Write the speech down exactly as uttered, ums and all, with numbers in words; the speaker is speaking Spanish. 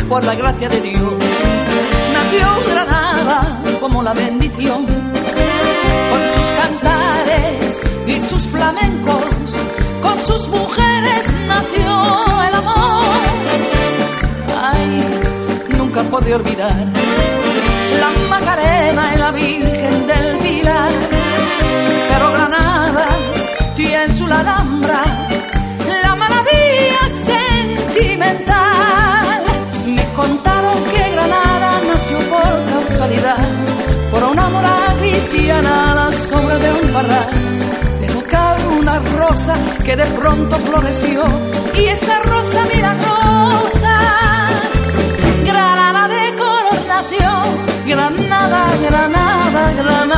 por la gracia de Dios. Nació Granada como la bendición, con sus cantares y sus flamencos, con sus mujeres nació el amor. Ay, nunca podré olvidar la Macarena y la Virgen del Pilar, pero Granada tiene su Alhambra, la maravilla sentimental. Me contaron que Granada nació por causalidad, por una mora cristiana a la sombra de un parral. Dejó caer una rosa que de pronto floreció, y esa rosa milagrosa, Granada de color nació. Granada, Granada, Granada.